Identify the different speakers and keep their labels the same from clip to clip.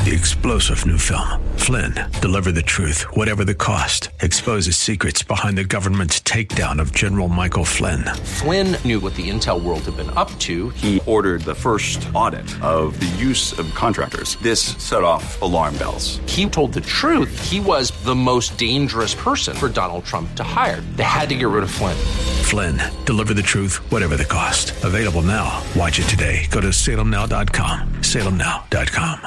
Speaker 1: The explosive new film, Flynn, deliver the truth, whatever the cost, exposes secrets behind the government's takedown of General Michael Flynn.
Speaker 2: Flynn knew what the intel world had been up to.
Speaker 3: He ordered the first audit of the use of contractors. This set off alarm bells.
Speaker 2: He told the truth. He was the most dangerous person for Donald Trump to hire. They had to get rid of Flynn.
Speaker 1: Flynn, deliver the truth, whatever the cost. Available now. Watch it today. Go to salemnow.com. salemnow.com.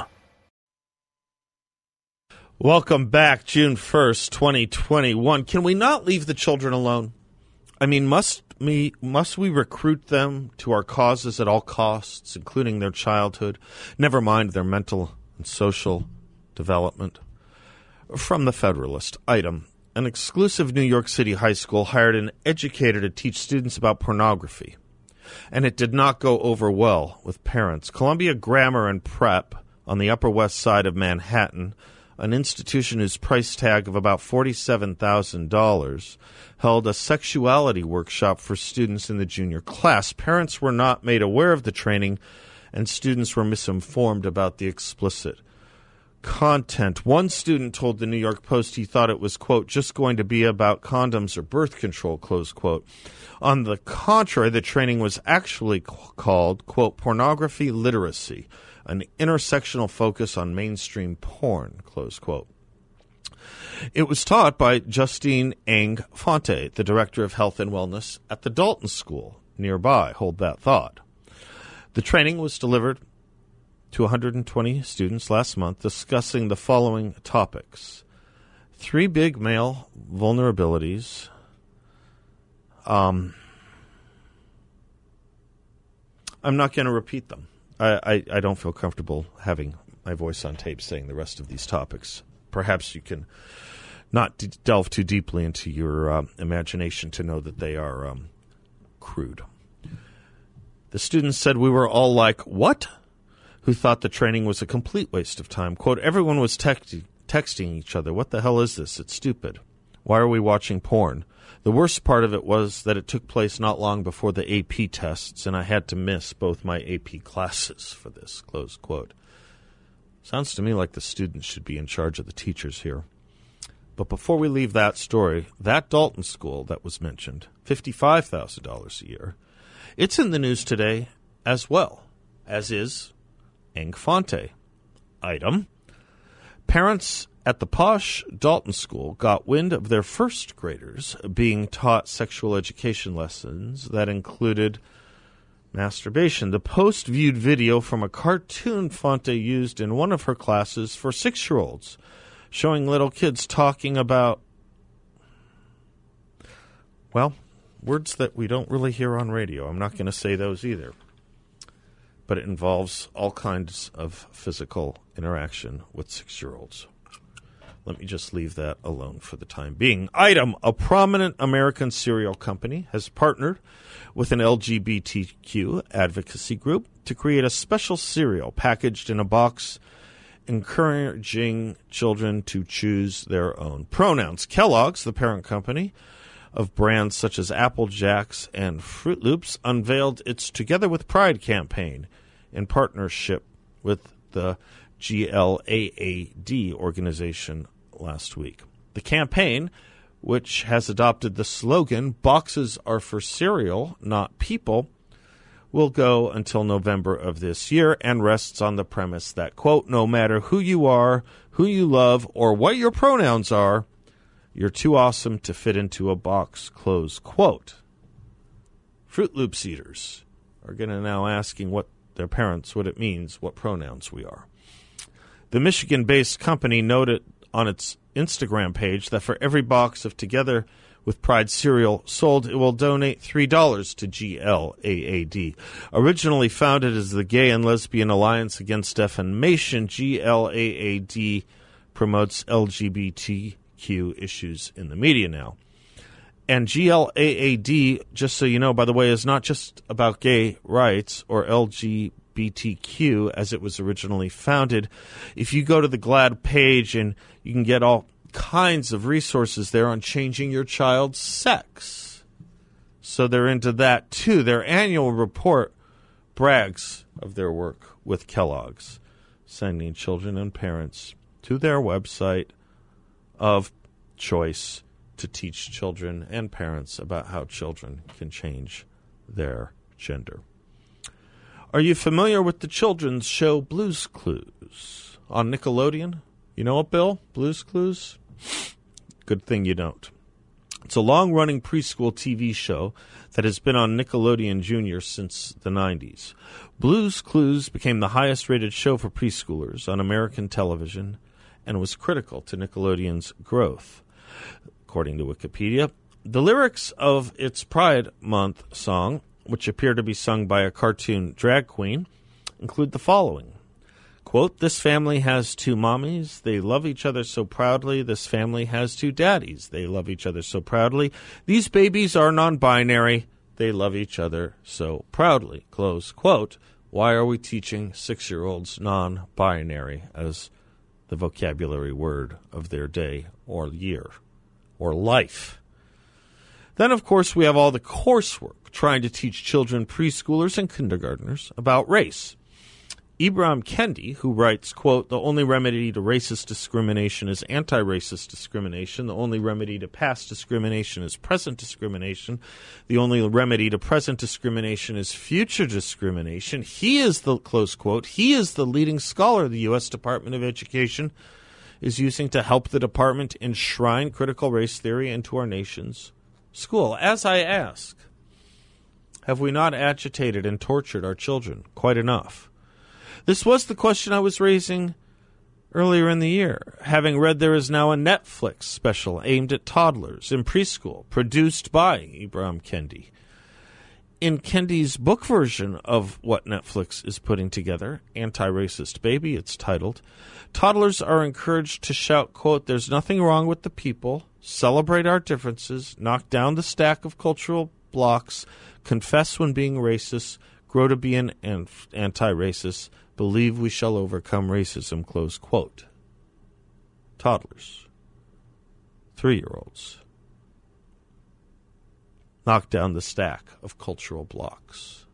Speaker 4: Welcome back, June 1st, 2021. Can we not leave the children alone? I mean, must we recruit them to our causes at all costs, including their childhood, never mind their mental and social development? From the Federalist, item, an exclusive New York City high school hired an educator to teach students about pornography, and it did not go over well with parents. Columbia Grammar and Prep on the Upper West Side of Manhattan, an institution whose price tag of about $47,000, held a sexuality workshop for students in the junior class. Parents were not made aware of the training, and students were misinformed about the explicit content. One student told the New York Post he thought it was, quote, just going to be about condoms or birth control, close quote. On the contrary, the training was actually called, quote, pornography literacy, an intersectional focus on mainstream porn, close quote. It was taught by Justine Eng Fonte, the Director of Health and Wellness at the Dalton School nearby. Hold that thought. The training was delivered to 120 students last month, discussing the following topics. 3 big male vulnerabilities. I'm not going to repeat them. I don't feel comfortable having my voice on tape saying the rest of these topics. Perhaps you can not delve too deeply into your imagination to know that they are crude. The students said we were all like, what? Who thought the training was a complete waste of time. Quote, everyone was texting each other. What the hell is this? It's stupid. Why are we watching porn? The worst part of it was that it took place not long before the AP tests, and I had to miss both my AP classes for this, close quote. Sounds to me like the students should be in charge of the teachers here. But before we leave that story, that Dalton school that was mentioned, $55,000 a year, it's in the news today as well, as is Eng Fonte. Item, parents at the posh Dalton School got wind of their first graders being taught sexual education lessons that included masturbation. The Post viewed video from a cartoon Fonte used in one of her classes for 6-year-olds, showing little kids talking about, well, words that we don't really hear on radio. I'm not going to say those either. But it involves all kinds of physical interaction with 6-year-olds. Let me just leave that alone for the time being. Item, a prominent American cereal company has partnered with an LGBTQ advocacy group to create a special cereal packaged in a box encouraging children to choose their own pronouns. Kellogg's, the parent company of brands such as Apple Jacks and Fruit Loops, unveiled its Together with Pride campaign in partnership with the GLAAD organization last week. The campaign, which has adopted the slogan, "Boxes are for cereal, not people," will go until November of this year and rests on the premise that, quote, no matter who you are, who you love, or what your pronouns are, you're too awesome to fit into a box, close quote. Fruit Loops eaters are going to now asking what their parents what it means, what pronouns we are. The Michigan-based company noted on its Instagram page that for every box of Together with Pride cereal sold, it will donate $3 to GLAAD. Originally founded as the Gay and Lesbian Alliance Against Defamation, GLAAD promotes LGBTQ issues in the media now. And GLAAD, just so you know, by the way, is not just about gay rights or LGBTQ as it was originally founded. If you go to the GLAAD page, and you can get all kinds of resources there on changing your child's sex. So they're into that too. Their annual report brags of their work with Kellogg's. sending children and parents to their website of choice to teach children and parents about how children can change their gender. Are you familiar with the children's show Blue's Clues on Nickelodeon? You know it, Bill? Blue's Clues? Good thing you don't. It's a long-running preschool TV show that has been on Nickelodeon Junior since the 90s. Blue's Clues became the highest-rated show for preschoolers on American television and was critical to Nickelodeon's growth. According to Wikipedia, the lyrics of its Pride Month song, which appear to be sung by a cartoon drag queen, include the following. Quote, "This family has two mommies. They love each other so proudly. This family has two daddies. They love each other so proudly. These babies are non-binary. They love each other so proudly." Close quote. Why are we teaching 6-year-olds non-binary as the vocabulary word of their day or year or life? Then, of course, we have all the coursework trying to teach children, preschoolers, and kindergartners about race. Ibram Kendi, who writes, quote, "The only remedy to racist discrimination is anti-racist discrimination. The only remedy to past discrimination is present discrimination. The only remedy to present discrimination is future discrimination." He is the, close quote, he is the leading scholar the U.S. Department of Education is using to help the department enshrine critical race theory into our nation's school. As I ask, have we not agitated and tortured our children quite enough? This was the question I was raising earlier in the year, having read there is now a Netflix special aimed at toddlers in preschool, produced by Ibram Kendi. In Kendi's book version of what Netflix is putting together, Anti-Racist Baby, it's titled, toddlers are encouraged to shout, quote, "There's nothing wrong with the people, celebrate our differences, knock down the stack of cultural blocks, confess when being racist, grow to be an anti-racist, believe we shall overcome racism," close quote. Toddlers, 3-year-olds, knock down the stack of cultural blocks.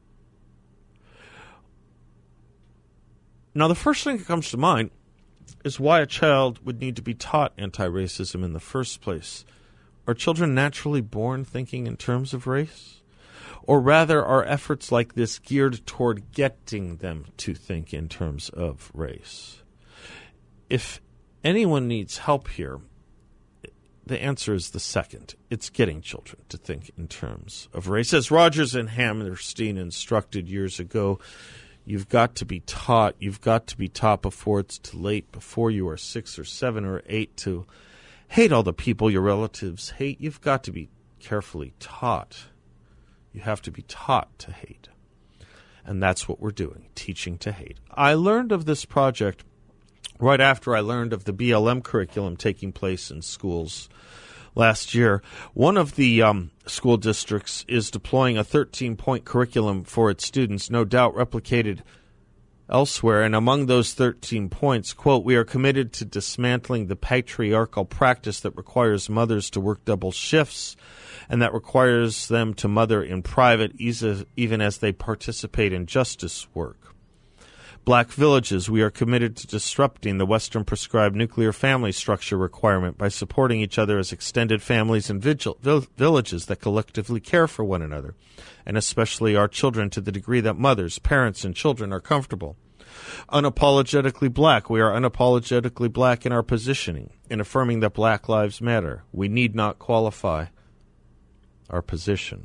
Speaker 4: Now, the first thing that comes to mind is why a child would need to be taught anti-racism in the first place. Are children naturally born thinking in terms of race? Or rather, are efforts like this geared toward getting them to think in terms of race? If anyone needs help here, the answer is the second. It's getting children to think in terms of race. As Rogers and Hammerstein instructed years ago, you've got to be taught. You've got to be taught before it's too late, before you are 6 or 7 or 8, to hate all the people your relatives hate. You've got to be carefully taught. You have to be taught to hate. And that's what we're doing, teaching to hate. I learned of this project right after I learned of the BLM curriculum taking place in schools last year. One of the school districts is deploying a 13-point curriculum for its students, no doubt replicated elsewhere. And among those 13 points, quote, "We are committed to dismantling the patriarchal practice that requires mothers to work double shifts and that requires them to mother in private even as they participate in justice work. Black villages, we are committed to disrupting the Western prescribed nuclear family structure requirement by supporting each other as extended families and villages that collectively care for one another, and especially our children to the degree that mothers, parents, and children are comfortable. Unapologetically black, we are unapologetically black in our positioning, in affirming that Black Lives Matter. We need not qualify our position."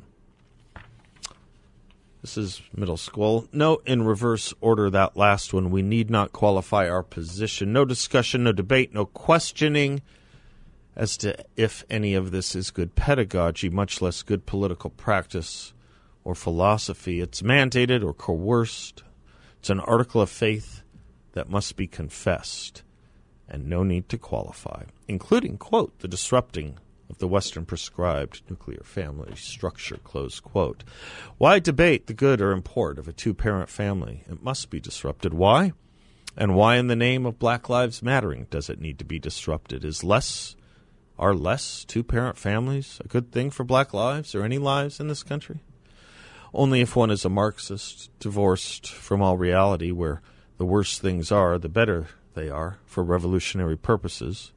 Speaker 4: This is middle school. Note in reverse order that last one. We need not qualify our position. No discussion, no debate, no questioning as to if any of this is good pedagogy, much less good political practice or philosophy. It's mandated or coerced. It's an article of faith that must be confessed, and no need to qualify, including, quote, "the disrupting of the Western prescribed nuclear family structure," close quote. Why debate the good or import of a 2-parent family? It must be disrupted. Why? And why in the name of Black Lives Mattering does it need to be disrupted? Are less 2-parent families a good thing for black lives or any lives in this country? Only if one is a Marxist, divorced from all reality, where the worse things are, the better they are for revolutionary purposes.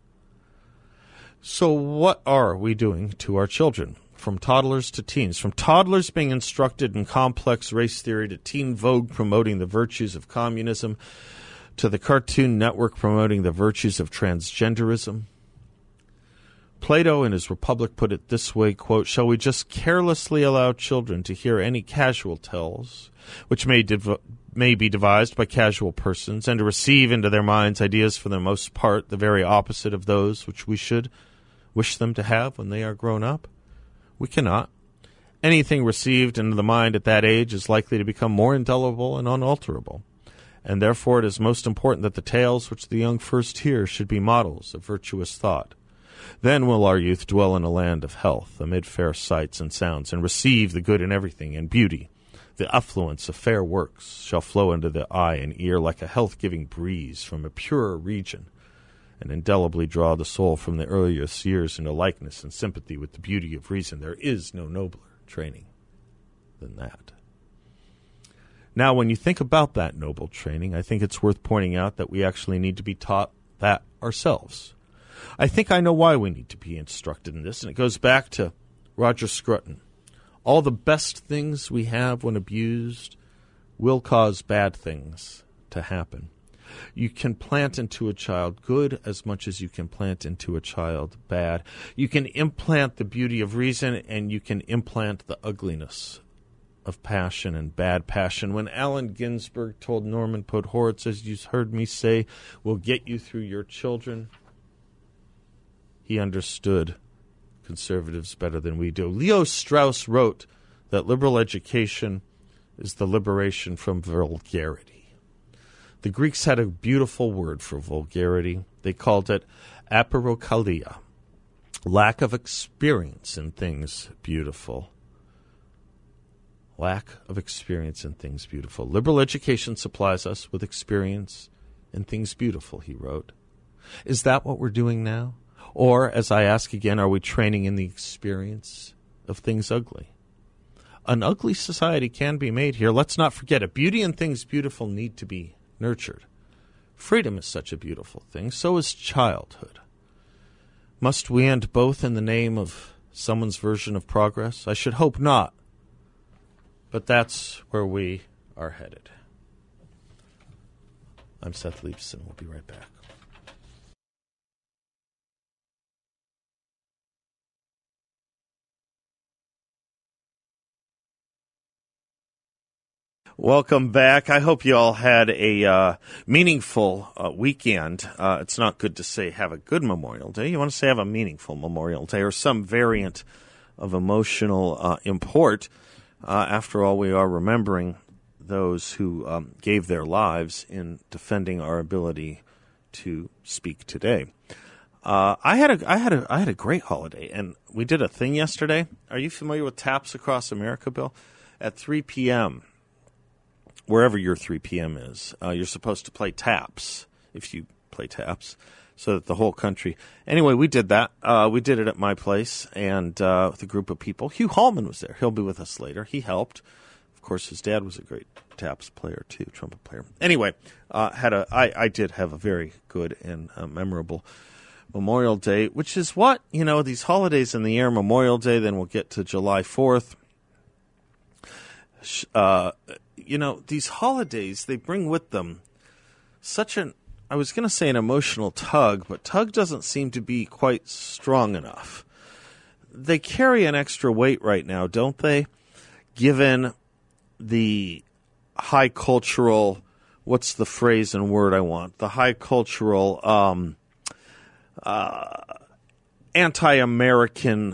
Speaker 4: So what are we doing to our children? From toddlers to teens, from toddlers being instructed in complex race theory to Teen Vogue promoting the virtues of communism to the Cartoon Network promoting the virtues of transgenderism. Plato in his Republic put it this way, quote, "Shall we just carelessly allow children to hear any casual tales, which may be devised by casual persons, and to receive into their minds ideas for the most part the very opposite of those which we should wish them to have when they are grown up? We cannot. Anything received into the mind at that age is likely to become more indelible and unalterable, and therefore it is most important that the tales which the young first hear should be models of virtuous thought. Then will our youth dwell in a land of health, amid fair sights and sounds, and receive the good in everything, and beauty. The affluence of fair works shall flow into the eye and ear like a health-giving breeze from a purer region, and indelibly draw the soul from the earliest years into likeness and sympathy with the beauty of reason. There is no nobler training than that." Now, when you think about that noble training, I think it's worth pointing out that we actually need to be taught that ourselves. I think I know why we need to be instructed in this, and it goes back to Roger Scruton. All the best things we have when abused will cause bad things to happen. You can plant into a child good as much as you can plant into a child bad. You can implant the beauty of reason, and you can implant the ugliness of passion and bad passion. When Allen Ginsberg told Norman Podhoretz, as you heard me say, "We'll get you through your children," he understood conservatives better than we do. Leo Strauss wrote that liberal education is the liberation from vulgarity. The Greeks had a beautiful word for vulgarity. They called it aperokalia, lack of experience in things beautiful. Lack of experience in things beautiful. Liberal education supplies us with experience in things beautiful, he wrote. Is that what we're doing now? Or, as I ask again, are we training in the experience of things ugly? An ugly society can be made here. Let's not forget it. Beauty and things beautiful need to be nurtured. Freedom is such a beautiful thing. So is childhood. Must we end both in the name of someone's version of progress? I should hope not. But that's where we are headed. I'm Seth Leibson. We'll be right back. Welcome back. I hope you all had a meaningful weekend. It's not good to say have a good Memorial Day. You want to say have a meaningful Memorial Day or some variant of emotional import. After all, we are remembering those who gave their lives in defending our ability to speak today. I had a great holiday, and we did a thing yesterday. Are you familiar with Taps Across America, Bill? At 3 p.m., wherever your 3 p.m. is, you're supposed to play taps, if you play taps, so that the whole country... Anyway, we did that. We did it at my place and with a group of people. Hugh Hallman was there. He'll be with us later. He helped. Of course, his dad was a great taps player, too, trumpet player. Anyway, I did have a very good and memorable Memorial Day, which is what, these holidays in the air, Memorial Day, then we'll get to July 4th. These holidays, they bring with them such I was going to say an emotional tug, but tug doesn't seem to be quite strong enough. They carry an extra weight right now, don't they? Given the high cultural, what's the phrase and word I want? The high cultural anti-American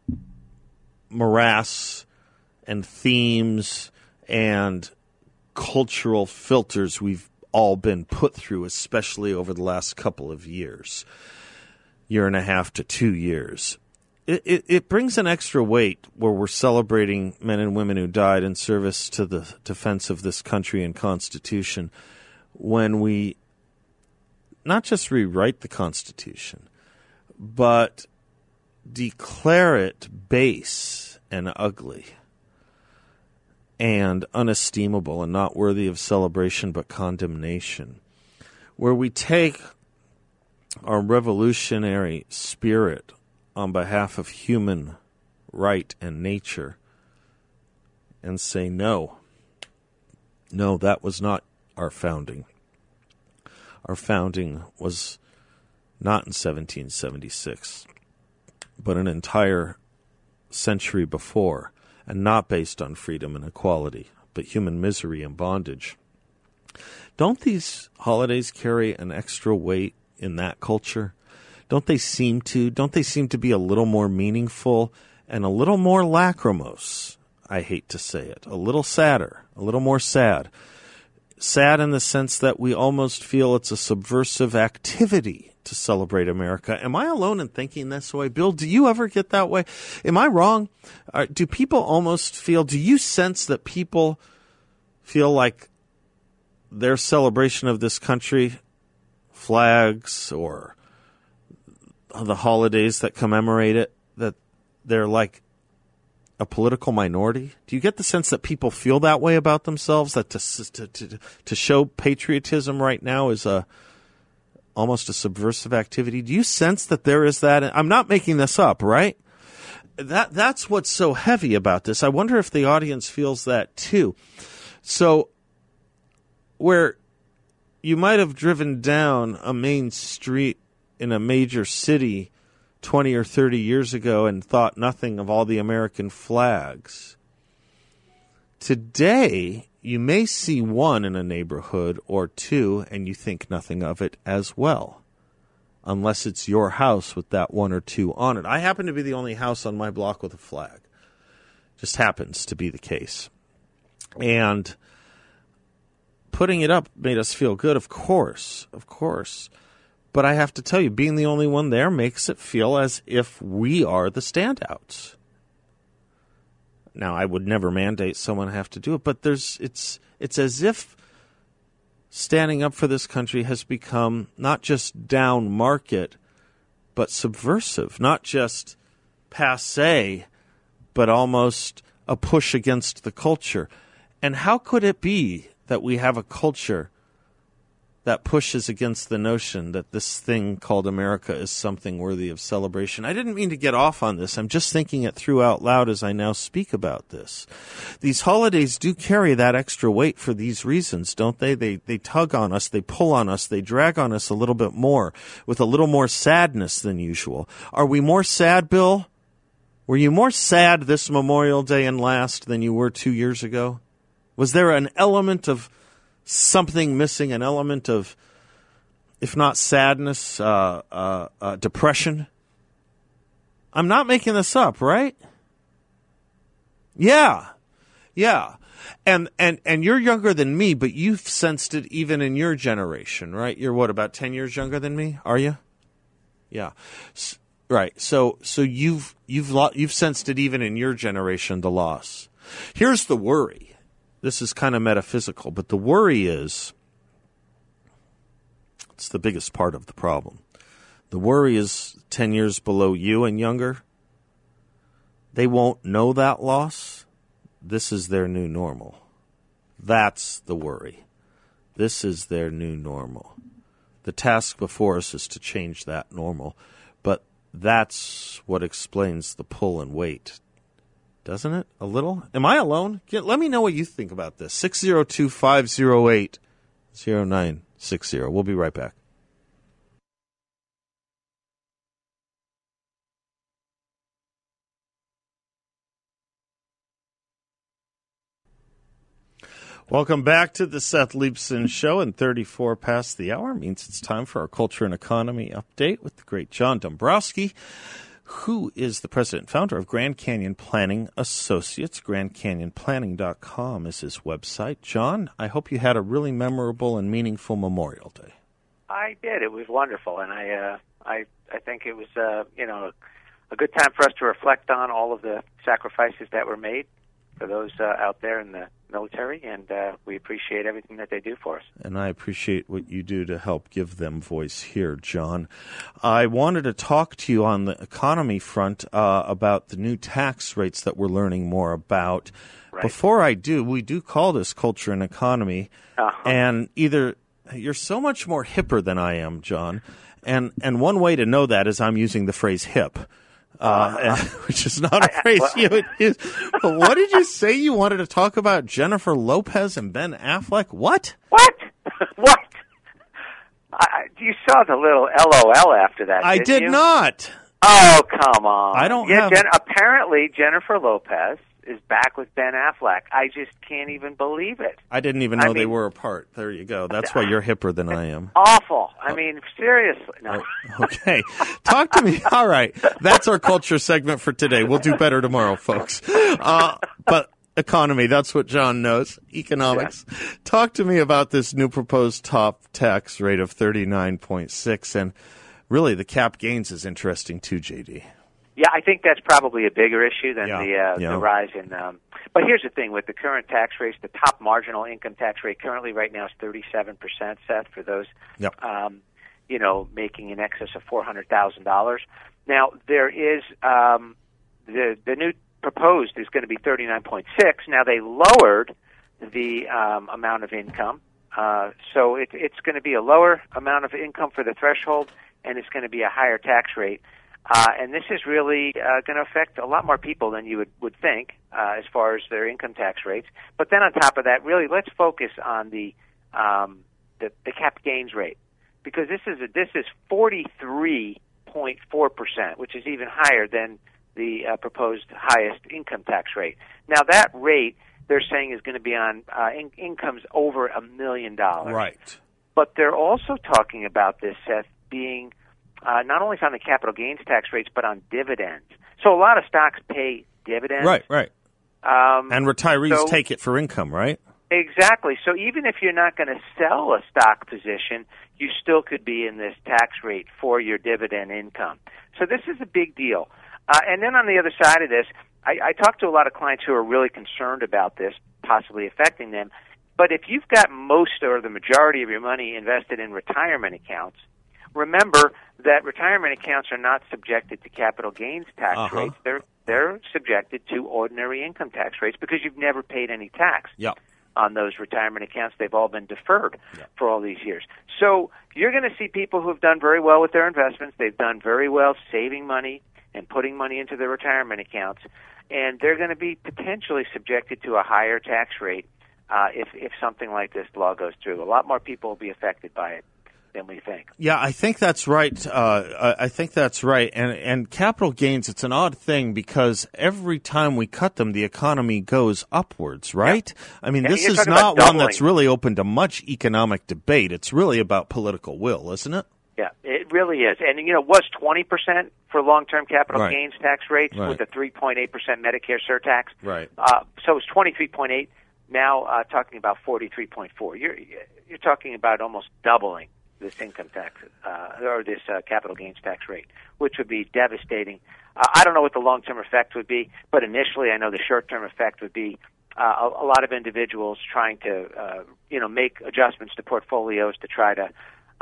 Speaker 4: morass and themes and cultural filters we've all been put through, especially over the last couple of years, year and a half to 2 years. It brings an extra weight where we're celebrating men and women who died in service to the defense of this country and Constitution when we not just rewrite the Constitution, but declare it base and ugly and unestimable and not worthy of celebration but condemnation, where we take our revolutionary spirit on behalf of human right and nature and say, no, that was not our founding. Our founding was not in 1776, but an entire century before, and not based on freedom and equality, but human misery and bondage. Don't these holidays carry an extra weight in that culture? Don't they seem to be a little more meaningful and a little more lachrymose? I hate to say it. A little sadder, a little more sad. Sad in the sense that we almost feel it's a subversive activity to celebrate America. Am I alone in thinking this way? Bill, do you ever get that way? Am I wrong? Do people almost feel, do you sense that people feel like their celebration of this country, flags or the holidays that commemorate it, that they're like a political minority? Do you get the sense that people feel that way about themselves, that to show patriotism right now is almost a subversive activity? Do you sense that there is that? I'm not making this up, right? That's what's so heavy about this. I wonder if the audience feels that too. So where you might have driven down a main street in a major city 20 or 30 years ago and thought nothing of all the American flags, today you may see one in a neighborhood or two and you think nothing of it as well, unless it's your house with that one or two on it. I happen to be the only house on my block with a flag. Just happens to be the case. And putting it up made us feel good, of course. But I have to tell you, being the only one there makes it feel as if we are the standouts. Now, I would never mandate someone have to do it, but it's as if standing up for this country has become not just down market, but subversive, not just passé, but almost a push against the culture. And how could it be that we have a culture that pushes against the notion that this thing called America is something worthy of celebration? I didn't mean to get off on this. I'm just thinking it through out loud as I now speak about this. These holidays do carry that extra weight for these reasons, don't they? They tug on us, they pull on us, they drag on us a little bit more, with a little more sadness than usual. Are we more sad, Bill? Were you more sad this Memorial Day and last than you were 2 years ago? Was there an element of something missing, an element of, if not sadness, depression? I'm not making this up, right? Yeah. And you're younger than me, but you've sensed it even in your generation, right? You're what, about 10 years younger than me? Are you? Yeah. Right. So you've sensed it even in your generation, the loss. Here's the worry. This is kind of metaphysical, but the worry is, it's the biggest part of the problem. The worry is 10 years below you and younger. They won't know that loss. This is their new normal. That's the worry. This is their new normal. The task before us is to change that normal, but that's what explains the pull and weight. Doesn't it? A little? Am I alone? Let me know what you think about this. 602-508-0960. We'll be right back. Welcome back to the Seth Leibsohn Show, and 34 past the hour means it's time for our Culture and Economy Update with the great John Dombrowski, who is the president and founder of Grand Canyon Planning Associates. GrandCanyonPlanning.com is his website. John, I hope you had a really memorable and meaningful Memorial Day.
Speaker 5: I did. It was wonderful, and I think it was a good time for us to reflect on all of the sacrifices that were made for those out there in the military, and we appreciate everything that they do for us.
Speaker 4: And I appreciate what you do to help give them voice here, John. I wanted to talk to you on the economy front about the new tax rates that we're learning more about.
Speaker 5: Right.
Speaker 4: Before I do, we do call this Culture and Economy, and either you're so much more hipper than I am, John, and one way to know that is I'm using the phrase hip. Which is not a phrase you would use. But what did you say you wanted to talk about? Jennifer Lopez and Ben Affleck? What?
Speaker 5: What? You saw the little LOL after that,
Speaker 4: I did
Speaker 5: you?
Speaker 4: not.
Speaker 5: Oh, come on.
Speaker 4: I don't have...
Speaker 5: apparently, Jennifer Lopez is back with Ben Affleck. I just can't even believe it.
Speaker 4: I didn't even know they were apart. There you go. That's why you're hipper than I am.
Speaker 5: Awful. I mean, seriously. No.
Speaker 4: Okay. Talk to me. All right. That's our culture segment for today. We'll do better tomorrow, folks. But economy, that's what John knows. Economics. Yeah. Talk to me about this new proposed top tax rate of 39.6. And really, the cap gains is interesting too, JD.
Speaker 5: Yeah, I think that's probably a bigger issue than the rise in. But here's the thing: with the current tax rates, the top marginal income tax rate currently right now is 37%. Seth, for those, making in excess of $400,000. Now there is the new proposed is going to be 39.6. Now they lowered the amount of income, so it's going to be a lower amount of income for the threshold, and it's going to be a higher tax rate. And this is really going to affect a lot more people than you would think as far as their income tax rates. But then on top of that, really, let's focus on the cap gains rate, because this is 43.4%, which is even higher than the proposed highest income tax rate. Now that rate they're saying is going to be on incomes over $1 million.
Speaker 4: Right.
Speaker 5: But they're also talking about this, Seth, being not only on the capital gains tax rates, but on dividends. So a lot of stocks pay dividends.
Speaker 4: Right. And retirees take it for income, right?
Speaker 5: Exactly. So even if you're not going to sell a stock position, you still could be in this tax rate for your dividend income. So this is a big deal. And then on the other side of this, I talk to a lot of clients who are really concerned about this possibly affecting them. But if you've got most or the majority of your money invested in retirement accounts, remember that retirement accounts are not subjected to capital gains tax rates. They're subjected to ordinary income tax rates because you've never paid any tax on those retirement accounts. They've all been deferred for all these years. So you're going to see people who have done very well with their investments. They've done very well saving money and putting money into their retirement accounts, and they're going to be potentially subjected to a higher tax rate if something like this law goes through. A lot more people will be affected by it than we think.
Speaker 4: Yeah, I think that's right. I think that's right. And capital gains, it's an odd thing because every time we cut them, the economy goes upwards, right? Yeah. I mean, this is not one that's really open to much economic debate. It's really about political will, isn't it?
Speaker 5: Yeah, it really is. And, it was 20% for long-term capital gains tax rates with a 3.8% Medicare surtax.
Speaker 4: Right.
Speaker 5: So it's 23.8. Now talking about 43.4. You're talking about almost doubling this income tax or this capital gains tax rate, which would be devastating. I don't know what the long-term effect would be, but initially I know the short-term effect would be a lot of individuals trying to make adjustments to portfolios to try to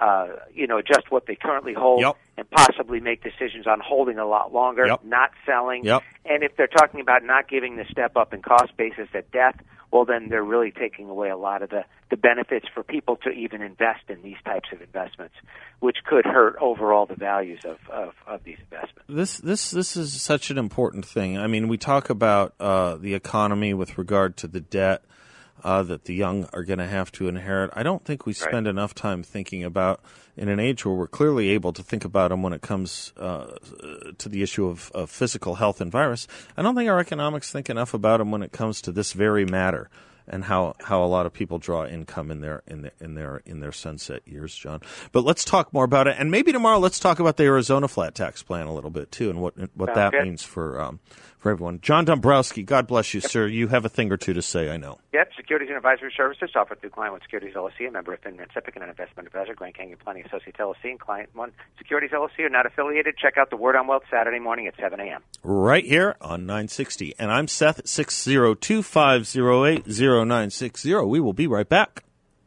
Speaker 5: adjust what they currently hold and possibly make decisions on holding a lot longer, not selling. And if they're talking about not giving the step up in cost basis at death, well, then they're really taking away a lot of the benefits for people to even invest in these types of investments, which could hurt overall the values of these investments.
Speaker 4: This is such an important thing. I mean, we talk about the economy with regard to the debt that the young are going to have to inherit. I don't think we spend enough time thinking about, in an age where we're clearly able to think about them when it comes to the issue of physical health and virus. I don't think our economics think enough about them when it comes to this very matter and how a lot of people draw income in their sunset years, John. But let's talk more about it, and maybe tomorrow let's talk about the Arizona flat tax plan a little bit too, and what that means for everyone. John Dombrowski, God bless you, sir. You have a thing or two to say, I know.
Speaker 5: Yep, Securities and Advisory Services offered through Client One Securities LLC, a member of FINRA SIPC, and an investment advisor, Grand Canyon Planning Associates LLC, and Client One Securities LLC are not affiliated. Check out the Word on Wealth Saturday morning at 7 a.m.
Speaker 4: Right here on 960. And I'm Seth at 602-508-0960. 888-203-0960. We will be right back.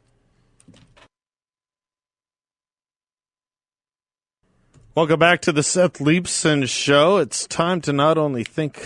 Speaker 4: Welcome back to the Seth Leibsohn Show. It's time to not only think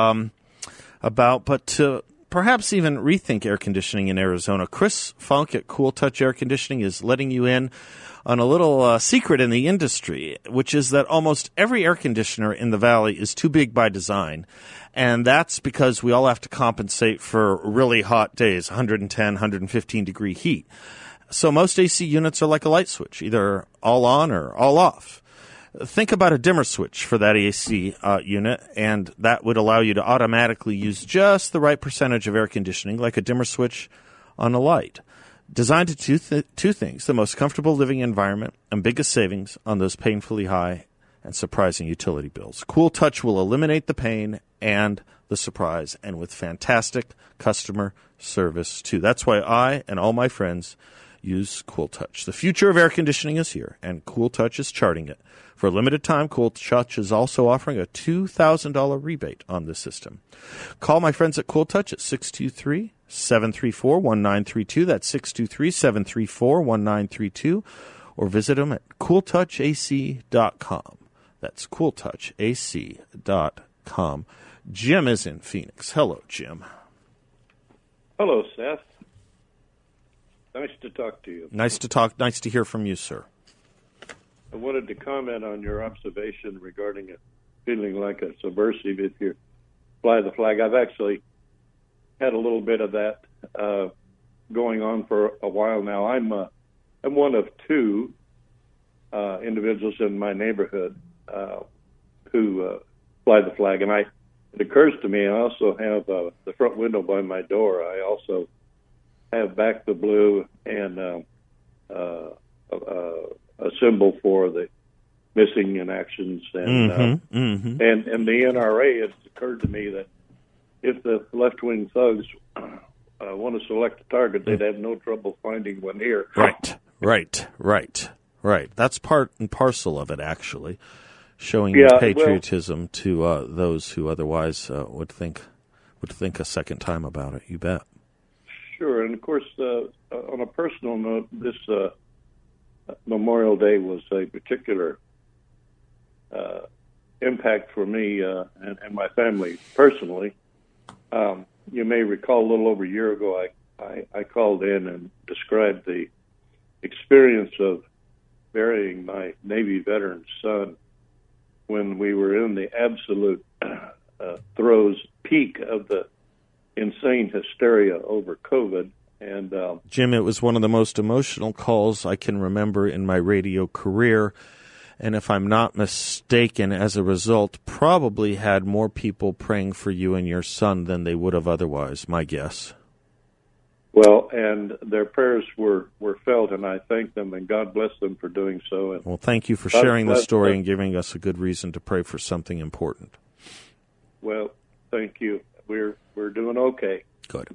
Speaker 4: about, but to perhaps even rethink air conditioning in Arizona. Chris Funk at Cool Touch Air Conditioning is letting you in on a little secret in the industry, which is that almost every air conditioner in the valley is too big by design. And that's because we all have to compensate for really hot days, 110, 115 degree heat. So most AC units are like a light switch, either all on or all off. Think about a dimmer switch for that AC unit, and that would allow you to automatically use just the right percentage of air conditioning, like a dimmer switch on a light. Designed to do two things, the most comfortable living environment and biggest savings on those painfully high and surprising utility bills. Cool Touch will eliminate the pain and the surprise, and with fantastic customer service, too. That's why I and all my friends use Cool Touch. The future of air conditioning is here, and Cool Touch is charting it. For a limited time, Cool Touch is also offering a $2,000 rebate on the system. Call my friends at Cool Touch at 623-734-1932. That's 623-734-1932. Or visit them at CoolTouchAC.com. That's CoolTouchAC.com. Jim is in Phoenix. Hello, Jim.
Speaker 6: Hello, Seth. Nice to talk to you.
Speaker 4: Nice to hear from you, sir.
Speaker 6: I wanted to comment on your observation regarding it feeling like a subversive if you fly the flag. I've actually had a little bit of that going on for a while now. I'm one of two individuals in my neighborhood who fly the flag, and it occurs to me I also have the front window by my door. I also have Back the Blue and a symbol for the missing in actions, and and the NRA. It's occurred to me that if the left-wing thugs want to select a target, they'd have no trouble finding one here.
Speaker 4: Right. That's part and parcel of it, actually, showing patriotism to those who otherwise would think a second time about it. You bet.
Speaker 6: Sure, and of course, on a personal note, this Memorial Day was a particular impact for me and my family personally. You may recall a little over a year ago, I called in and described the experience of burying my Navy veteran son when we were in the absolute peak of the insane hysteria over COVID. And
Speaker 4: Jim, it was one of the most emotional calls I can remember in my radio career. And if I'm not mistaken, as a result, probably had more people praying for you and your son than they would have otherwise, my guess.
Speaker 6: Well, and their prayers were felt, and I thank them, and God bless them for doing so. And
Speaker 4: well, thank you for sharing the story and giving us a good reason to pray for something important.
Speaker 6: Well, thank you. We're doing okay.
Speaker 4: Good.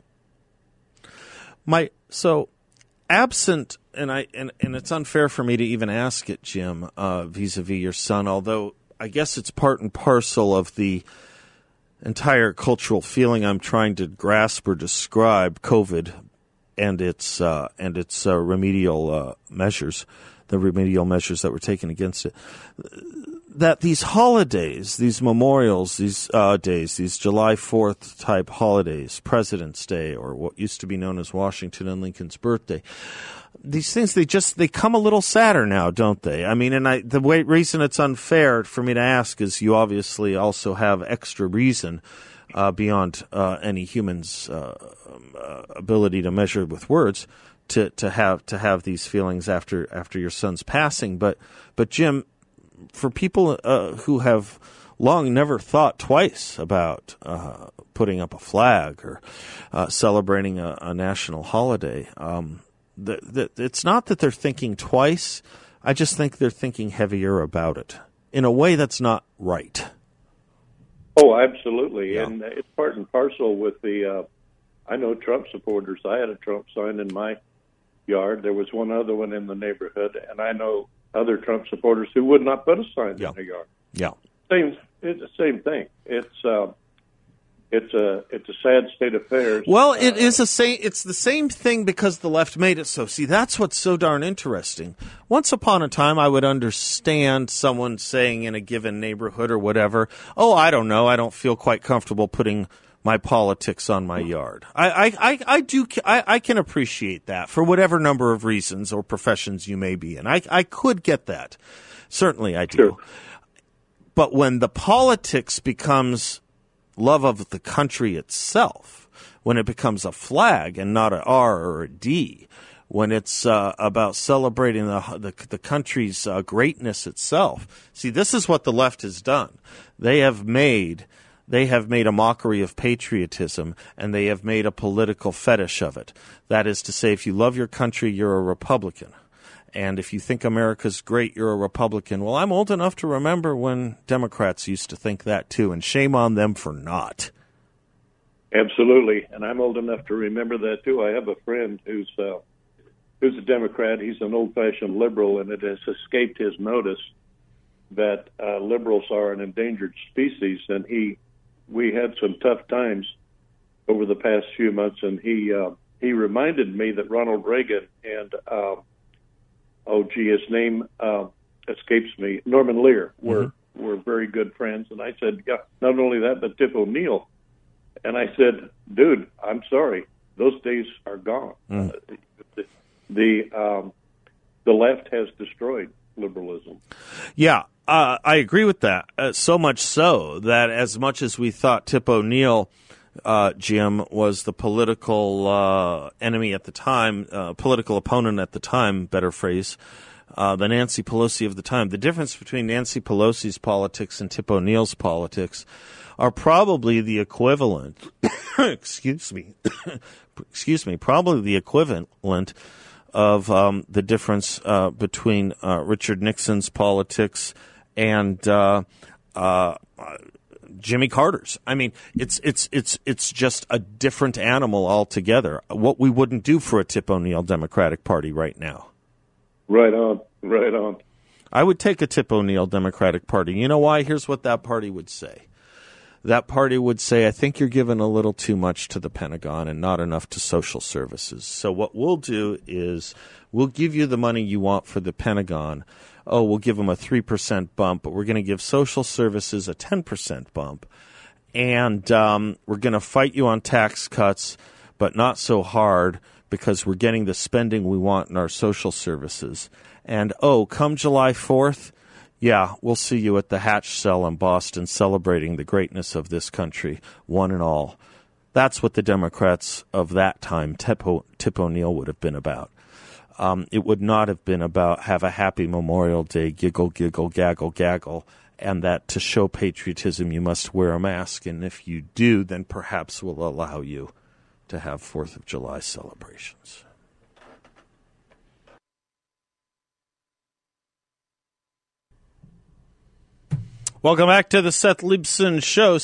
Speaker 4: So absent, and it's unfair for me to even ask it, Jim, vis-a-vis your son, although I guess it's part and parcel of the entire cultural feeling I'm trying to grasp or describe COVID and its remedial measures, the remedial measures that were taken against it. That these holidays, these memorials, these days, these July 4th type holidays, President's Day, or what used to be known as Washington and Lincoln's birthday, these things, they come a little sadder now, don't they? I mean, and the reason it's unfair for me to ask is you obviously also have extra reason beyond any human's ability to measure with words to have these feelings after your son's passing. But Jim, for people who have long never thought twice about putting up a flag or celebrating a national holiday, it's not that they're thinking twice. I just think they're thinking heavier about it in a way that's not right.
Speaker 6: Oh, absolutely.
Speaker 4: Yeah.
Speaker 6: And it's part and parcel with the, I know Trump supporters. I had a Trump sign in my yard. There was one other one in the neighborhood, and I know other Trump supporters who would not put a sign in their yard.
Speaker 4: Yeah.
Speaker 6: It's the same thing. It's it's a sad state of affairs.
Speaker 4: Well, it's the same thing because the left made it so. See, that's what's so darn interesting. Once upon a time, I would understand someone saying in a given neighborhood or whatever, "Oh, I don't know, I don't feel quite comfortable putting my politics on my yard." I can appreciate that for whatever number of reasons or professions you may be in. I could get that. Certainly, I do.
Speaker 6: Sure.
Speaker 4: But when the politics becomes love of the country itself, when it becomes a flag and not an R or a D, when it's about celebrating the country's greatness itself. See, this is what the left has done. They have made a mockery of patriotism, and they have made a political fetish of it. That is to say, if you love your country, you're a Republican. And if you think America's great, you're a Republican. Well, I'm old enough to remember when Democrats used to think that too, and shame on them for not.
Speaker 6: Absolutely, and I'm old enough to remember that too. I have a friend who's a Democrat. He's an old-fashioned liberal, and it has escaped his notice that liberals are an endangered species. And we had some tough times over the past few months, and he reminded me that Ronald Reagan and his name escapes me, Norman Lear, were very good friends. And I said, yeah, not only that, but Tip O'Neill. And I said, dude, I'm sorry, those days are gone. The left has destroyed liberalism.
Speaker 4: Yeah, I agree with that. So much so that as much as we thought Tip O'Neill, Jim, was the political enemy at the time, political opponent at the time, better phrase, the Nancy Pelosi of the time. The difference between Nancy Pelosi's politics and Tip O'Neill's politics are probably the equivalent, excuse me, probably the equivalent of the difference between Richard Nixon's politics and Jimmy Carter's. I mean, it's just a different animal altogether. What we wouldn't do for a Tip O'Neill Democratic Party right now.
Speaker 6: Right on.
Speaker 4: I would take a Tip O'Neill Democratic Party. You know why? Here's what that party would say. That party would say, I think you're giving a little too much to the Pentagon and not enough to social services. So what we'll do is we'll give you the money you want for the Pentagon. Oh, we'll give them a 3% bump, but we're going to give social services a 10% bump. And we're going to fight you on tax cuts, but not so hard because we're getting the spending we want in our social services. And, come July 4th, yeah, we'll see you at the Hatch Cell in Boston celebrating the greatness of this country, one and all. That's what the Democrats of that time, Tip O'Neill, would have been about. It would not have been about have a happy Memorial Day, giggle, giggle, gaggle, gaggle, and that to show patriotism you must wear a mask. And if you do, then perhaps we'll allow you to have 4th of July celebrations. Welcome back to the Seth Leibsohn Show,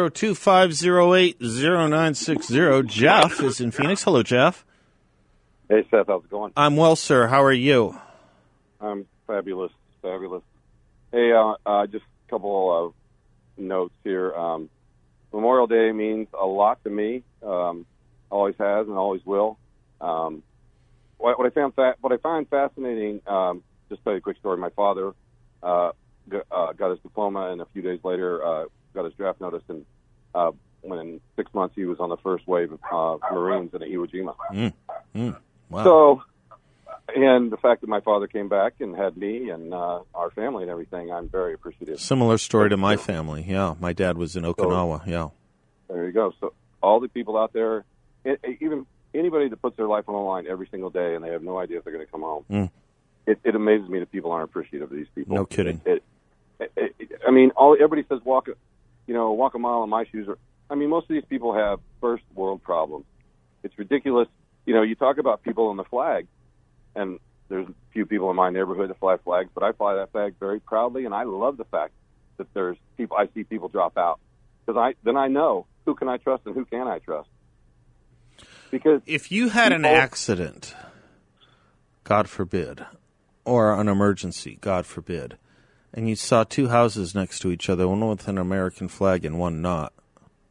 Speaker 4: 602-508-0960. Jeff is in Phoenix. Hello, Jeff.
Speaker 7: Hey, Seth, how's it going?
Speaker 4: I'm well, sir. How are you?
Speaker 7: I'm fabulous. Hey, just a couple of notes here. Memorial Day means a lot to me. Always has and always will. What I find fascinating, just tell you a quick story. My father got his diploma, and a few days later got his draft notice, and when in 6 months he was on the first wave of Marines in Iwo Jima.
Speaker 4: Wow.
Speaker 7: So, and the fact that my father came back and had me and our family and everything, I'm very appreciative.
Speaker 4: Similar story to my family. Yeah, my dad was in Okinawa. Yeah. There
Speaker 7: you go. So all the people out there, even anybody that puts their life on the line every single day and they have no idea if they're going to come home. It amazes me that people aren't appreciative of these people.
Speaker 4: No kidding.
Speaker 7: Everybody says walk a mile in my shoes. Most of these people have first world problems. It's ridiculous. You talk about people on the flag, and there's a few people in my neighborhood that fly flags, but I fly that flag very proudly, and I love the fact that there's people. I see people drop out because then I know who can I trust and who can't I trust. Because
Speaker 4: if you had an accident, God forbid, or an emergency, God forbid, and you saw two houses next to each other, one with an American flag and one not,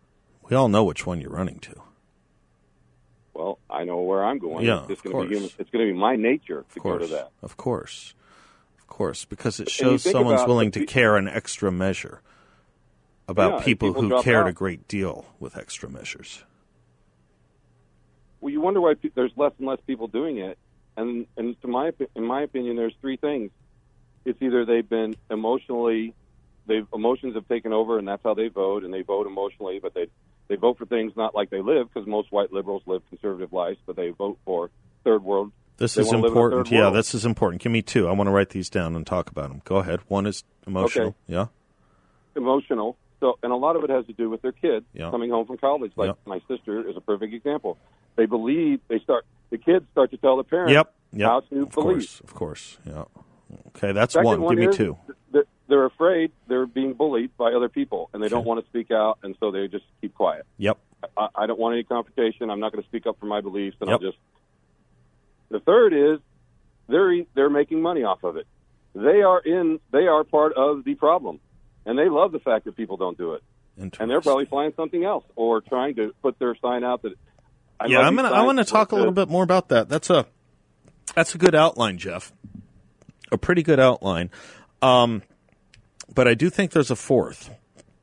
Speaker 4: We all know which one you're running to.
Speaker 7: Well, I know where I'm going.
Speaker 4: Yeah,
Speaker 7: it's going to be my nature to go to that.
Speaker 4: Of course, because it shows someone's willing to care an extra measure about people who cared a great deal with extra measures.
Speaker 7: Well, you wonder why there's less and less people doing it, and in my opinion, there's three things. It's either emotions have taken over, and that's how they vote, and they vote emotionally, but they vote for things not like they live, because most white liberals live conservative lives, but they vote for third world.
Speaker 4: This is important. Yeah, this is important. Give me two. I want to write these down and talk about them. Go ahead. One is emotional. Okay. Yeah.
Speaker 7: Emotional. So, and a lot of it has to do with their kids coming home from college. Like my sister is a perfect example. The kids start to tell the parents how to believe.
Speaker 4: Of course. Yeah. Okay, that's one. Give me two.
Speaker 7: They're afraid they're being bullied by other people, and they don't want to speak out, and so they just keep quiet.
Speaker 4: Yep.
Speaker 7: I don't want any confrontation. I'm not going to speak up for my beliefs, and I'll just. The third is they're making money off of it. They are part of the problem, and they love the fact that people don't do it, and they're probably flying something else or trying to put their sign out that.
Speaker 4: I want to talk a little bit more about that. That's a good outline, Jeff. A pretty good outline. But I do think there's a fourth.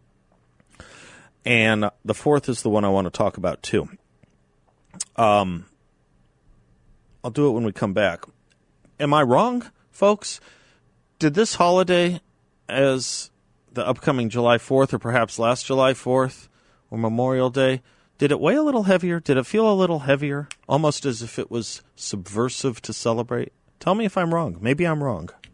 Speaker 4: And the fourth is the one I want to talk about, too. I'll do it when we come back. Am I wrong, folks? Did this holiday, as the upcoming July 4th, or perhaps last July 4th, or Memorial Day, did it weigh a little heavier? Did it feel a little heavier? Almost as if it was subversive to celebrate? Tell me if I'm wrong. Maybe I'm wrong.